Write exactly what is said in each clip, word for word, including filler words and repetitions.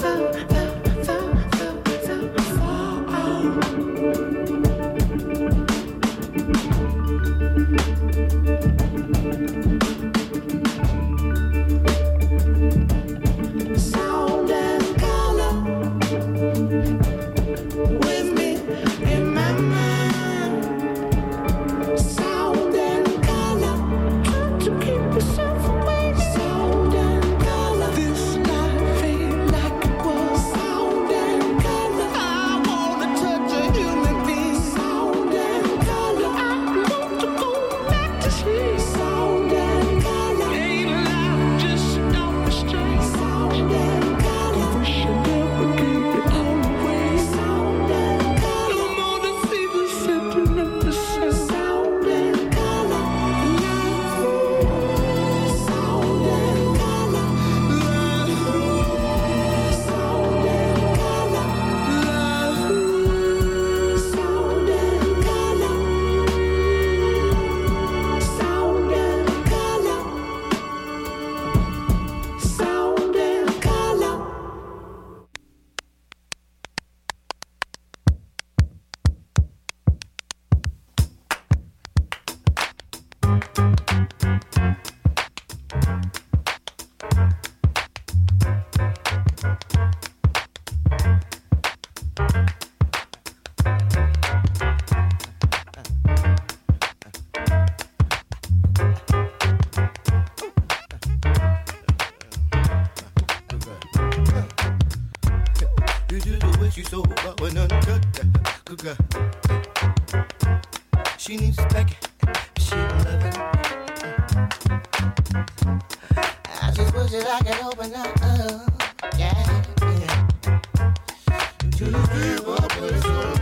She needs to back it, she love it. I just wish that I could open up, uh, yeah, yeah. To give up with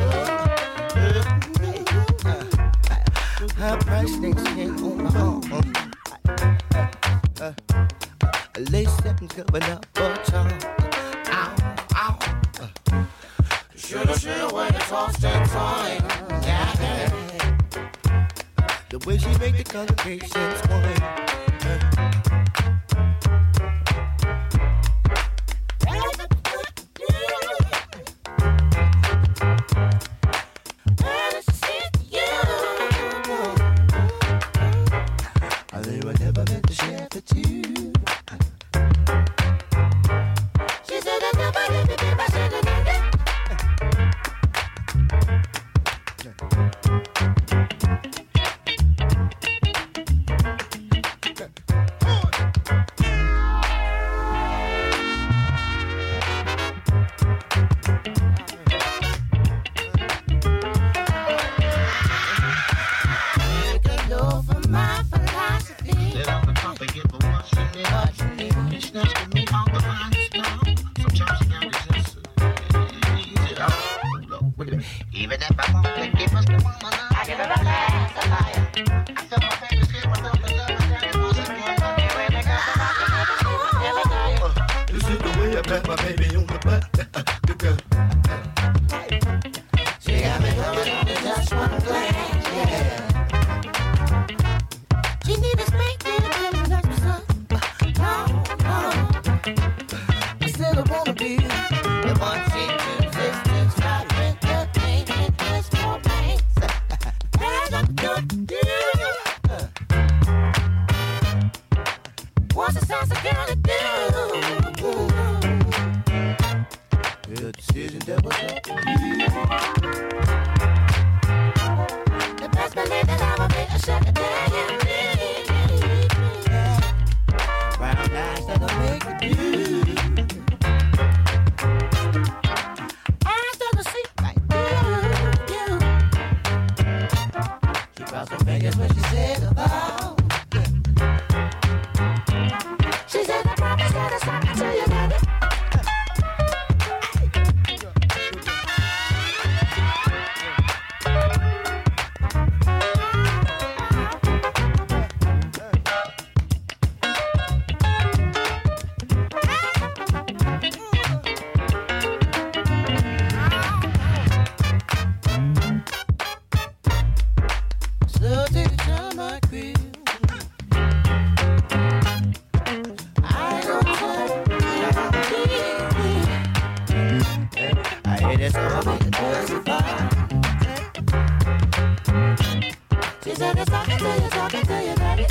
a her price next year on my own. Uh, a lace stepping coming up for charm. Ow, ow. Uh, shoulda, shoulda, when it's all stand fine. Yeah, yeah. The way she make the congregations swing. They were never meant to share for two. She said that nobody could be my second hand. Even if I want to keep us the woman, I give her a glass of fire. I feel my fingers here with the This is the way I pat my baby on the butt. Good girl. She got me going on just one glance, yeah. She need to speak in a little bit son. No, no. I still wanna be the one she existence. Got with the pain and this more pain. And I'm good, yeah. What's the sense of girl to do? The decision that was up to you. The best believe that I will be a second day. Brown eyes that'll make you do. Eyes that'll see like you. She crossed her fingers when she said goodbye. She said I promise that it's not until you get it. That's all we can do is survive. She said it's talking to you, talking to you, daddy.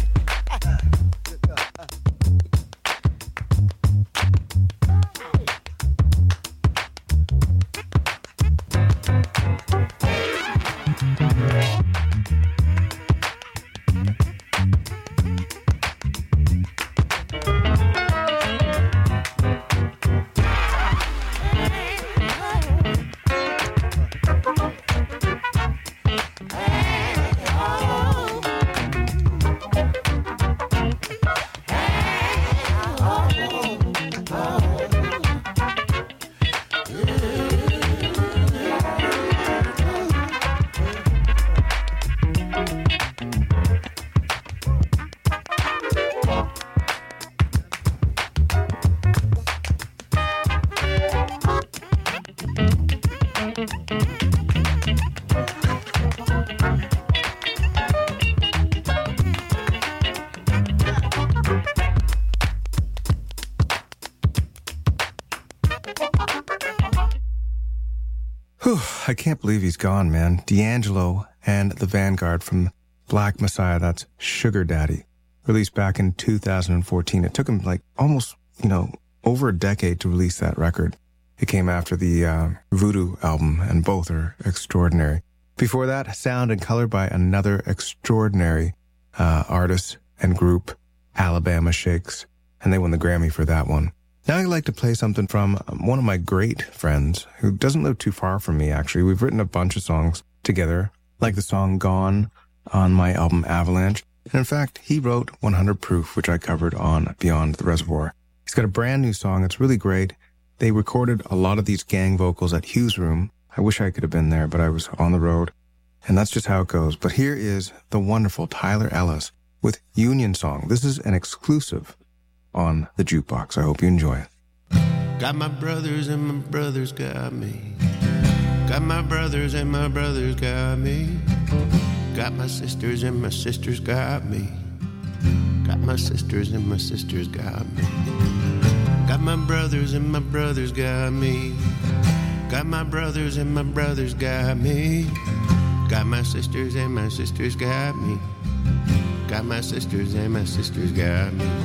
I can't believe he's gone, man. D'Angelo and the Vanguard from Black Messiah, that's Sugar Daddy, released back in two thousand fourteen. It took him like almost, you know, over a decade to release that record. It came after the uh, Voodoo album, and both are extraordinary. Before that, sound and color by another extraordinary uh, artist and group, Alabama Shakes, and they won the Grammy for that one. Now I'd like to play something from one of my great friends who doesn't live too far from me, actually. We've written a bunch of songs together, like the song Gone on my album Avalanche. And in fact, he wrote one hundred Proof, which I covered on Beyond the Reservoir. He's got a brand new song. It's really great. They recorded a lot of these gang vocals at Hughes Room. I wish I could have been there, but I was on the road. And that's just how it goes. But here is the wonderful Tyler Ellis with Union Song. This is an exclusive on the jukebox. I hope you enjoy it. Got my brothers and my brothers got me. Got my brothers and my brothers got me. Got my sisters and my sisters got me. Got my sisters and my sisters got me. Got my brothers and my brothers got me. Got my brothers and my brothers got me. Got my sisters and my sisters got me. Got my sisters and my sisters got me.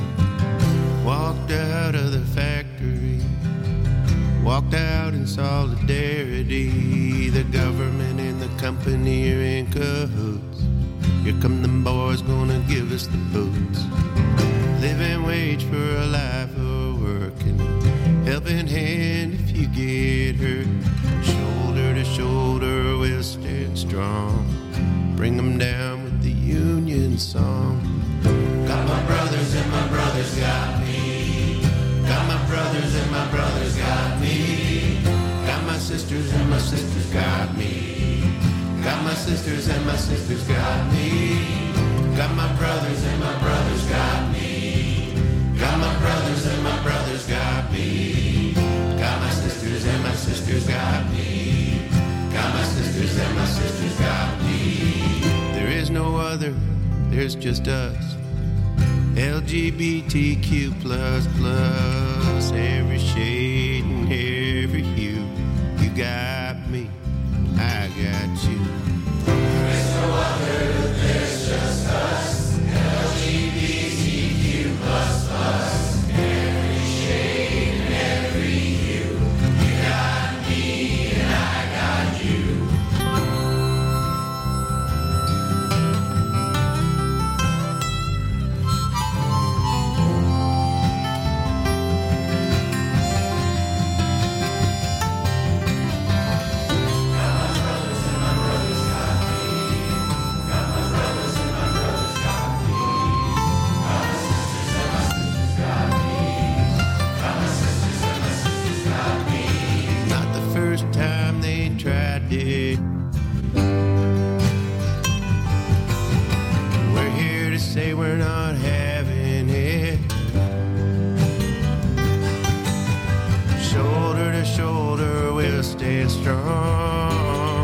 Walked out of the factory, walked out in solidarity. The government and the company are in cahoots. Here come them boys gonna give us the boots. Living wage for a life of work and helping hand if you get hurt. Shoulder to shoulder we'll stand strong. Bring them down with the Union Song. Got my brothers and my brothers got me. Got my brothers and my brothers got me. Got my sisters and my sisters got me. Got my sisters and my sisters got me. Got my brothers and my brothers got me. Got my brothers and my brothers got me. Got my sisters and my sisters got me. Got my sisters and my sisters got me. There is no other, there's just us. L G B T Q plus plus, every shade and every hue. You got me, I got you. There is no other, there's just us. L G B T Q plus plus, every shade and every hue. You got me and I got you. We're here to say we're not having it. Shoulder to shoulder we'll stand strong.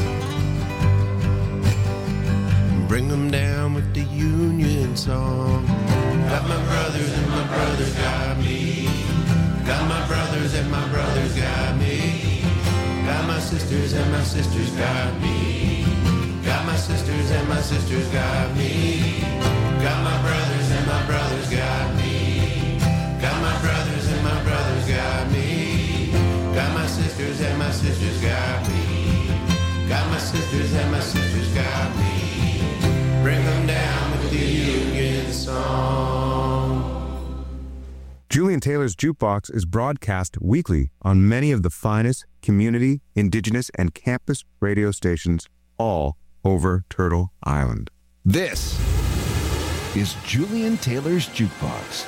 Bring them down with the Union Song. Got my brothers and my brothers got me. Got my brothers and my brothers got me. Got my my sisters and my sisters got me. Got my sisters and my sisters got me. Got my brothers and my brothers got me. Got my brothers and my brothers got me. Got my sisters and my sisters got me. Got my sisters and my sisters got me. Bring them down with the Union song. Julian Taylor's Jukebox is broadcast weekly on many of the finest community, indigenous, and campus radio stations all over Turtle Island. This is Julian Taylor's Jukebox.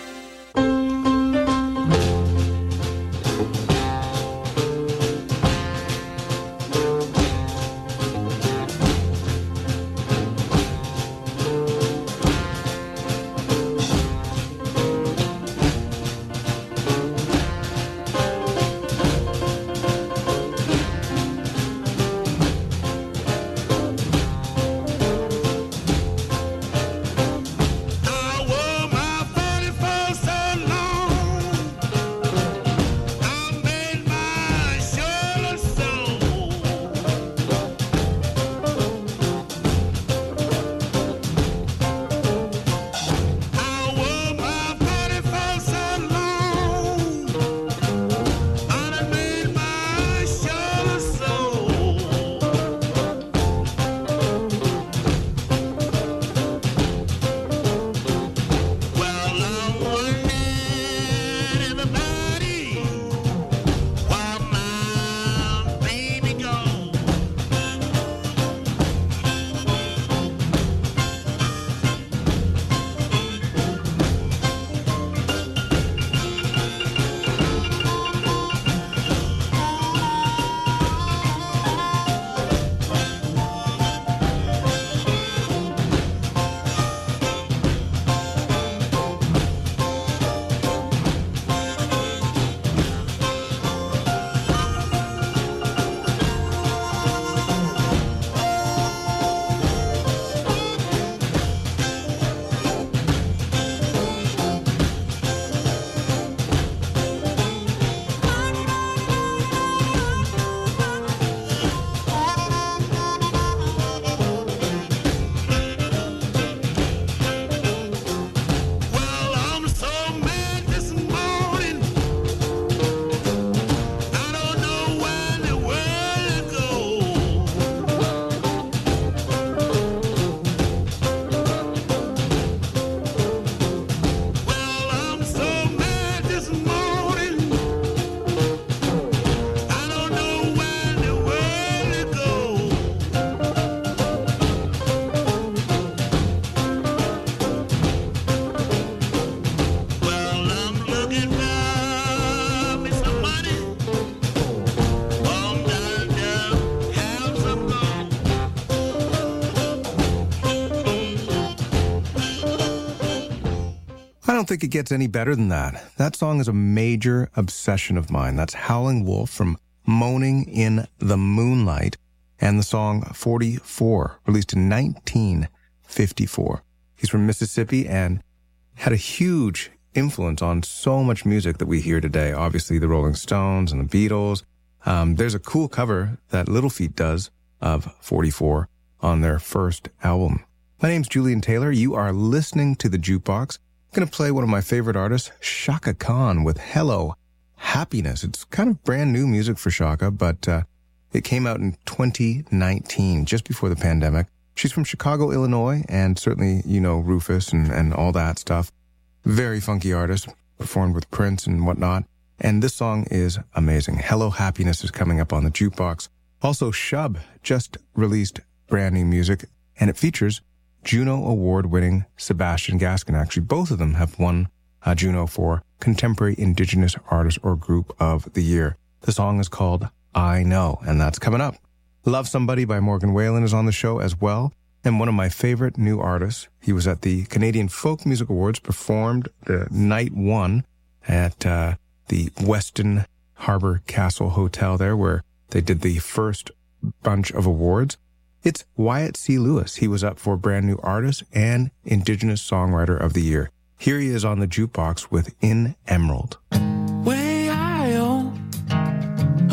I don't think it gets any better than that. That song is a major obsession of mine. That's Howling Wolf from Moaning in the Moonlight and the song forty-four, released in nineteen fifty-four. He's from Mississippi and had a huge influence on so much music that we hear today. Obviously, the Rolling Stones and the Beatles. Um, there's a cool cover that Little Feat does of forty-four on their first album. My name's Julian Taylor. You are listening to The Jukebox. I'm going to play one of my favorite artists, Chaka Khan, with Hello Happiness. It's kind of brand new music for Chaka, but uh, it came out in twenty nineteen, just before the pandemic. She's from Chicago, Illinois, and certainly, you know, Rufus and, and all that stuff. Very funky artist, performed with Prince and whatnot. And this song is amazing. Hello Happiness is coming up on The Jukebox. Also, Shub just released brand new music, and it features Juno Award-winning Sebastian Gaskin. Actually, both of them have won a Juno for Contemporary Indigenous Artist or Group of the Year. The song is called I Know, and that's coming up. Love Somebody by Morgan Wallen is on the show as well, and one of my favorite new artists. He was at the Canadian Folk Music Awards, performed the night one at uh, the Weston Harbor Castle Hotel there, where they did the first bunch of awards. It's Wyatt C. Lewis. He was up for Brand New Artist and Indigenous Songwriter of the Year. Here he is on The Jukebox with In Emerald. Way I oh,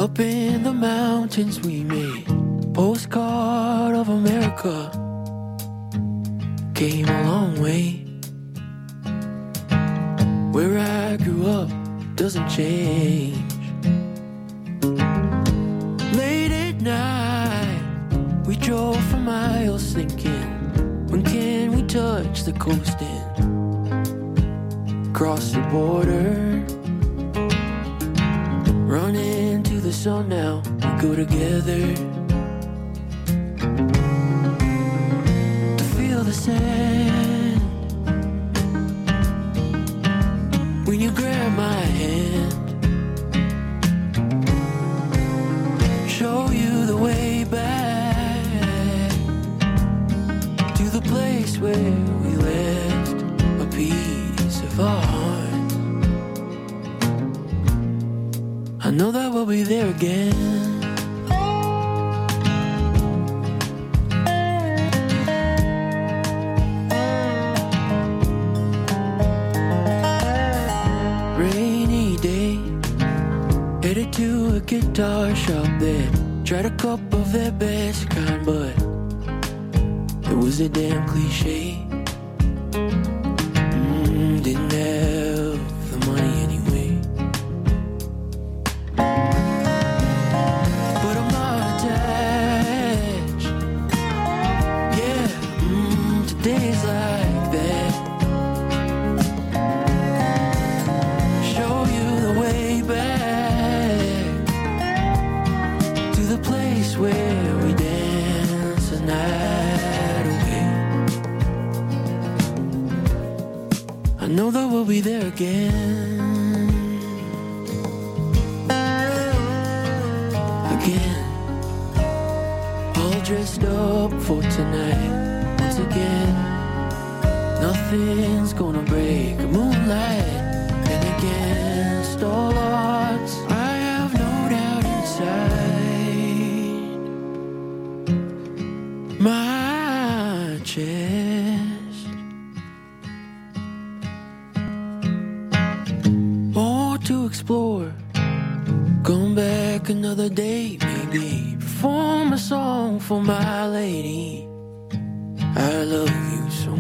Up in the mountains we made postcard of America. Came a long way. Where I grew up doesn't change. Late at night we drove for miles thinking, when can we touch the coast and cross the border? Run into the sun now, we go together to feel the sand. When you grab my hand, show you the way back to the place where we left a piece of our heart. I know that we'll be there again. Rainy day, headed to a guitar shop there. Tried a cup of their best kind, but it was a damn cliche. Mm, didn't have the money anyway. Days like that, show you the way back to the place where we dance the night away. I know that we'll be there again, again, all dressed up for tonight. Once again, nothing's gonna break moonlight. And against all odds, I have no doubt inside my chest. More to explore. Come back another day, maybe perform a song for my lady. I love you so,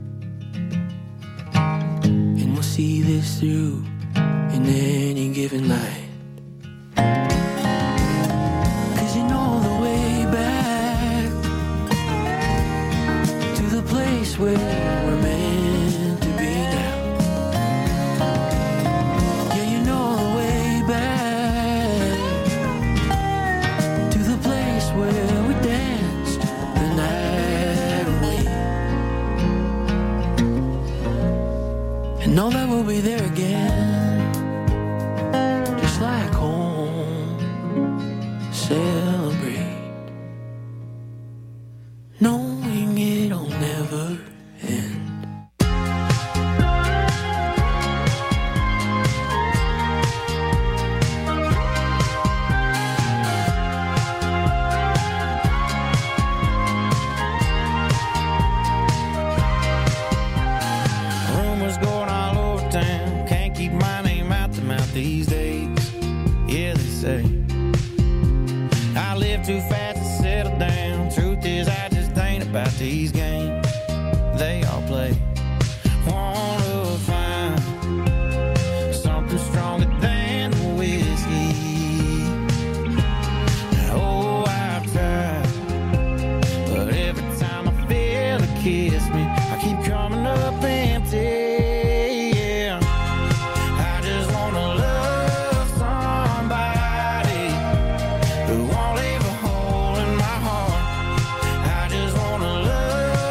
and we'll see this through in any given light. 'Cause you know the way back to the place where we're meant to be now. Yeah, you know the way back to the place where we danced the night away. And know that we'll be there again, just like home. Celebrate, knowing it'll never end. Rumors going all over town, can't keep my name out the mouth these days. Yeah, they say I live too fast to settle down. Truth is, I just ain't about these games they all play. Wanna find something stronger than the whiskey. Oh, I've tried, but every time I feel it kiss me, I keep coming up empty. Yeah, I just wanna love somebody who won't leave a hole in my heart. I just wanna love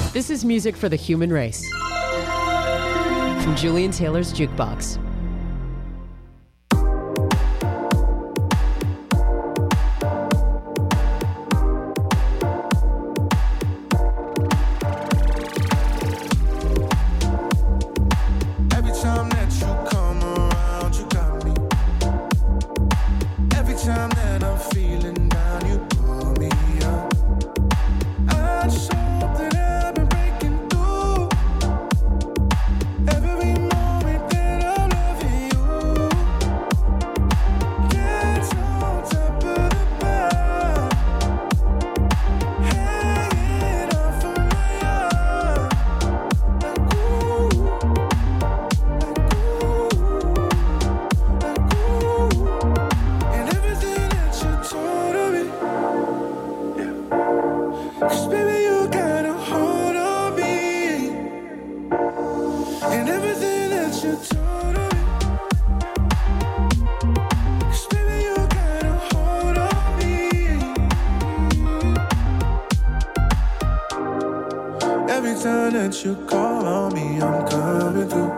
This is music for the human race. From Julian Taylor's Jukebox. You call on me, I'm coming through.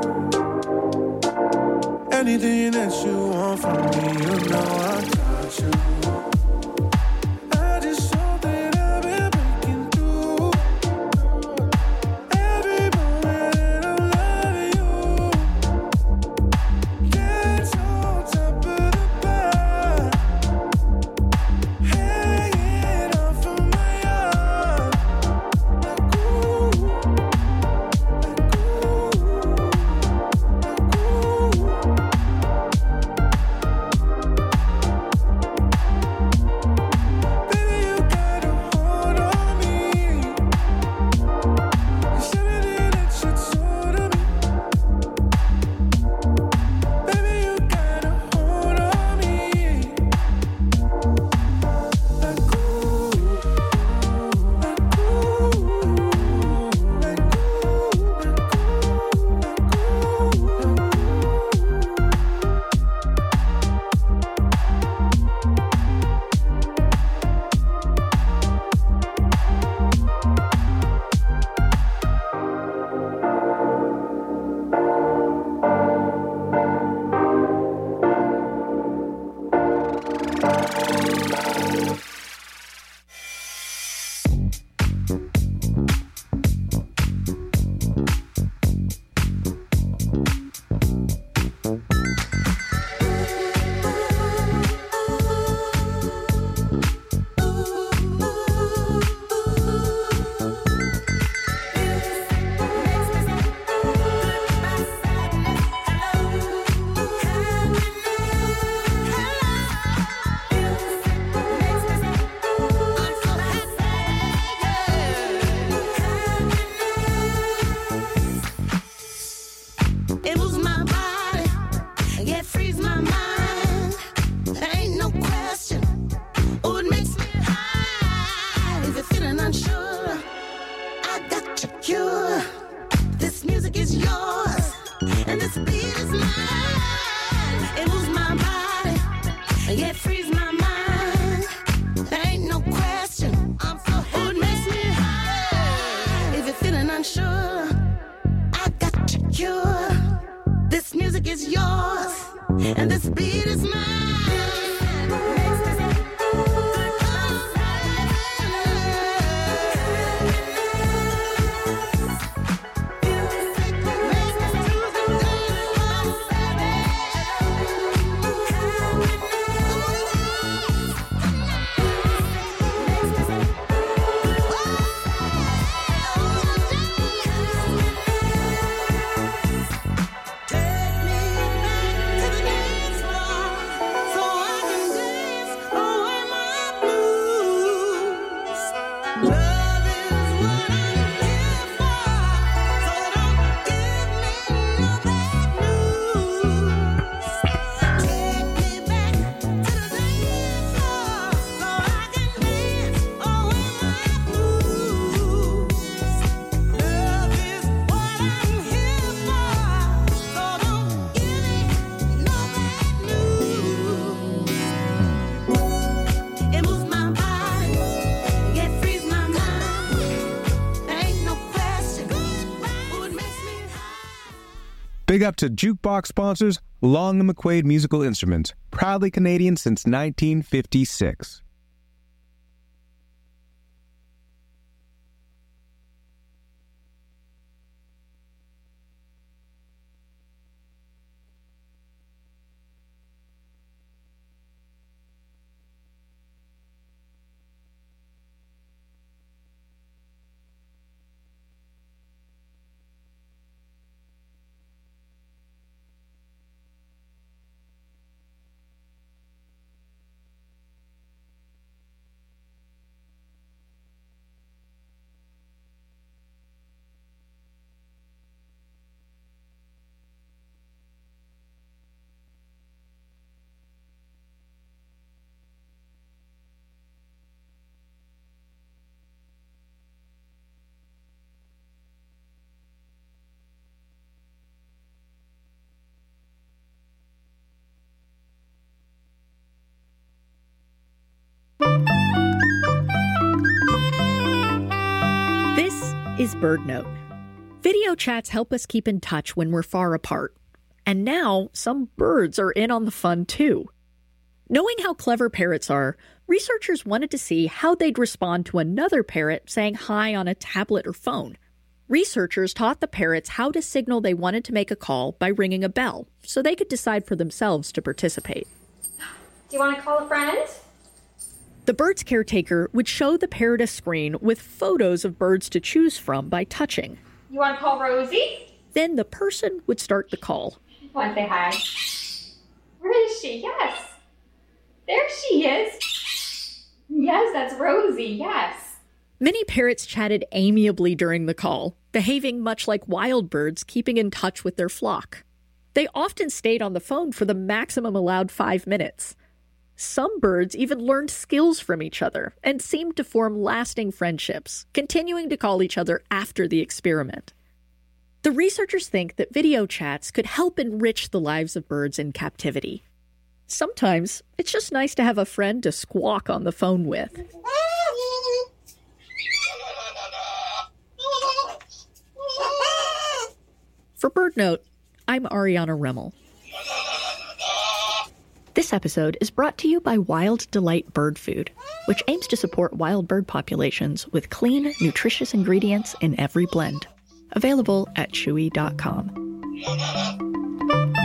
Anything that you want from me, you know I got you. I just hope that I've been breaking through. Every moment that I'm loving you. That's on top of the bar, hanging off of my arm. Like ooh. It moves my body, yeah, frees my mind. Big up to jukebox sponsors Long and McQuaid Musical Instruments, proudly Canadian since nineteen fifty-six. This is BirdNote. Video chats help us keep in touch when we're far apart. And now, some birds are in on the fun too. Knowing how clever parrots are, researchers wanted to see how they'd respond to another parrot saying hi on a tablet or phone. Researchers taught the parrots how to signal they wanted to make a call by ringing a bell, so they could decide for themselves to participate. Do you want to call a friend? The bird's caretaker would show the parrot a screen with photos of birds to choose from by touching. You want to call Rosie? Then the person would start the call. Want to say hi? Where is she? Yes. There she is. Yes, that's Rosie. Yes. Many parrots chatted amiably during the call, behaving much like wild birds, keeping in touch with their flock. They often stayed on the phone for the maximum allowed five minutes. Some birds even learned skills from each other and seemed to form lasting friendships, continuing to call each other after the experiment. The researchers think that video chats could help enrich the lives of birds in captivity. Sometimes it's just nice to have a friend to squawk on the phone with. For BirdNote, I'm Ariana Remmel. This episode is brought to you by Wild Delight Bird Food, which aims to support wild bird populations with clean, nutritious ingredients in every blend. Available at chewy dot com.